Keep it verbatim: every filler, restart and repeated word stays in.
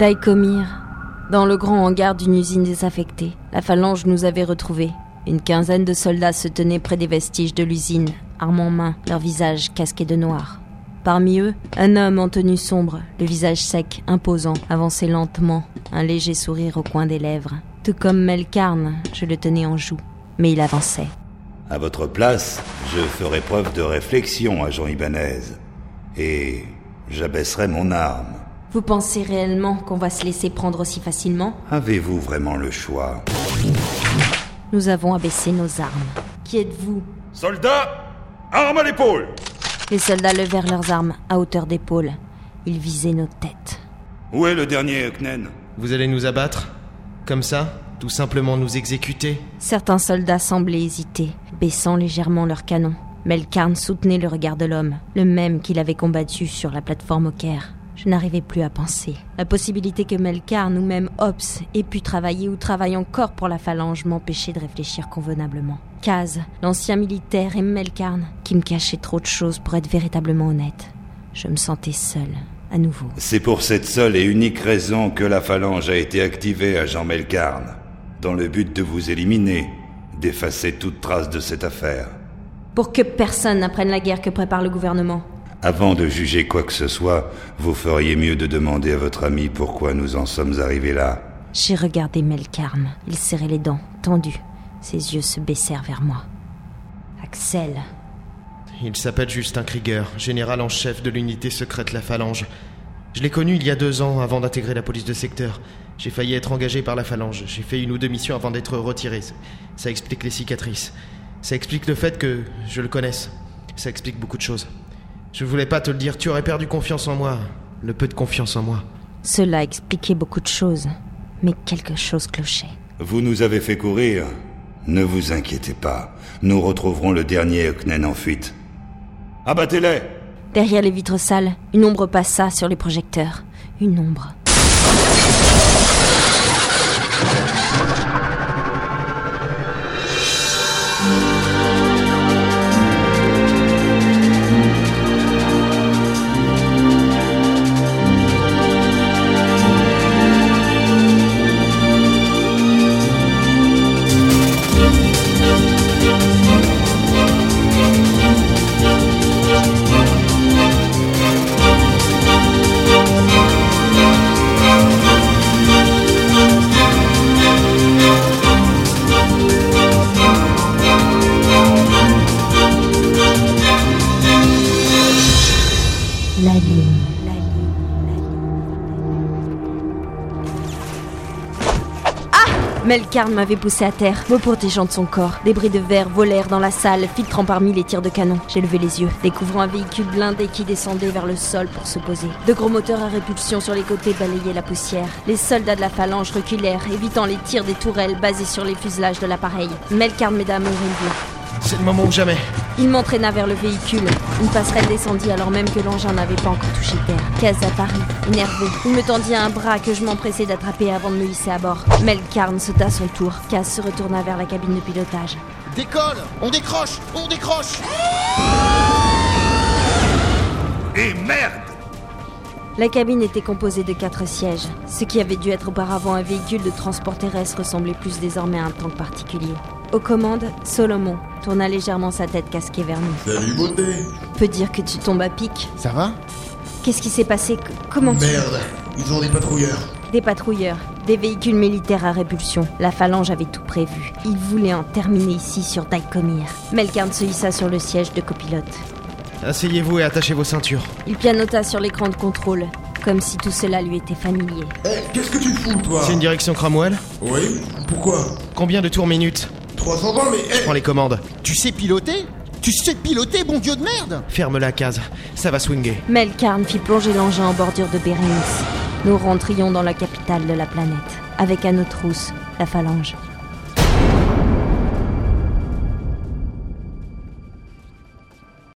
Daïkomir, dans le grand hangar d'une usine désaffectée, la phalange nous avait retrouvés. Une quinzaine de soldats se tenaient près des vestiges de l'usine, armes en main, leurs visages casqués de noir. Parmi eux, un homme en tenue sombre, le visage sec, imposant, avançait lentement, un léger sourire au coin des lèvres. Tout comme Melkarn, je le tenais en joue, mais il avançait. À votre place, je ferai preuve de réflexion, agent Ibanez, et j'abaisserai mon arme. Vous pensez réellement qu'on va se laisser prendre aussi facilement ? Avez-vous vraiment le choix ? Nous avons abaissé nos armes. Qui êtes-vous ? Soldats, armes à l'épaule ! Les soldats levèrent leurs armes à hauteur d'épaule. Ils visaient nos têtes. Où est le dernier Eknen ? Vous allez nous abattre ? Comme ça ? Tout simplement nous exécuter ? Certains soldats semblaient hésiter, baissant légèrement leurs canons. Melkarn soutenait le regard de l'homme, le même qu'il avait combattu sur la plateforme au Caire. Je n'arrivais plus à penser. La possibilité que Melkarn ou même Ops ait pu travailler ou travaille encore pour la phalange m'empêchait de réfléchir convenablement. Kaz, l'ancien militaire, et Melkarn, qui me cachaient trop de choses pour être véritablement honnête. Je me sentais seule, à nouveau. C'est pour cette seule et unique raison que la phalange a été activée, agent Melkarn, dans le but de vous éliminer, d'effacer toute trace de cette affaire. Pour que personne n'apprenne la guerre que prépare le gouvernement. Avant de juger quoi que ce soit, vous feriez mieux de demander à votre ami pourquoi nous en sommes arrivés là. J'ai regardé Melkarn. Il serrait les dents, tendu. Ses yeux se baissèrent vers moi. Axel. Il s'appelle Justin Krieger, général en chef de l'unité secrète La Phalange. Je l'ai connu il y a deux ans avant d'intégrer la police de secteur. J'ai failli être engagé par la Phalange. J'ai fait une ou deux missions avant d'être retiré. Ça explique les cicatrices. Ça explique le fait que je le connaisse. Ça explique beaucoup de choses. Je voulais pas te le dire, tu aurais perdu confiance en moi. Le peu de confiance en moi. Cela expliquait beaucoup de choses, mais quelque chose clochait. Vous nous avez fait courir. Ne vous inquiétez pas. Nous retrouverons le dernier Eknen en fuite. Abattez-les! Derrière les vitres sales, une ombre passa sur les projecteurs. Une ombre. La lune. La lune. La lune. Ah! Melkarn m'avait poussé à terre, me protégeant de son corps. Des bris de verre volèrent dans la salle, filtrant parmi les tirs de canon. J'ai levé les yeux, découvrant un véhicule blindé qui descendait vers le sol pour se poser. De gros moteurs à répulsion sur les côtés balayaient la poussière. Les soldats de la phalange reculèrent, évitant les tirs des tourelles basées sur les fuselages de l'appareil. Melkarn m'aida à me relever. C'est le moment ou jamais. Il m'entraîna vers le véhicule. Une passerelle descendit alors même que l'engin n'avait pas encore touché terre. Kaz apparut, énervé. Il me tendit un bras que je m'empressais d'attraper avant de me hisser à bord. Melkarn sauta à son tour. Kaz se retourna vers la cabine de pilotage. Décolle! On décroche! On décroche! Et merde! La cabine était composée de quatre sièges. Ce qui avait dû être auparavant un véhicule de transport terrestre ressemblait plus désormais à un tank particulier. Aux commandes, Solomon tourna légèrement sa tête casquée vers nous. Salut beauté! Peut dire que tu tombes à pic. Ça va? Qu'est-ce qui s'est passé? C- Comment tu... Merde! Ils ont des patrouilleurs. Des patrouilleurs, des véhicules militaires à répulsion. La phalange avait tout prévu. Ils voulaient en terminer ici sur Daïkomir. Melkarn se hissa sur le siège de copilote. Asseyez-vous et attachez vos ceintures. Il pianota sur l'écran de contrôle, comme si tout cela lui était familier. Eh, hey, qu'est-ce que tu fous, toi? C'est une direction Cramwell? Oui? Pourquoi? Combien de tours minutes? trois cent vingt, mais... Je Hey. prends les commandes. Tu sais piloter? Tu sais piloter, bon dieu de merde! Ferme la case, ça va swinger. Melkarn fit plonger l'engin en bordure de Bérénice. Nous rentrions dans la capitale de la planète, avec à nos trousses la phalange.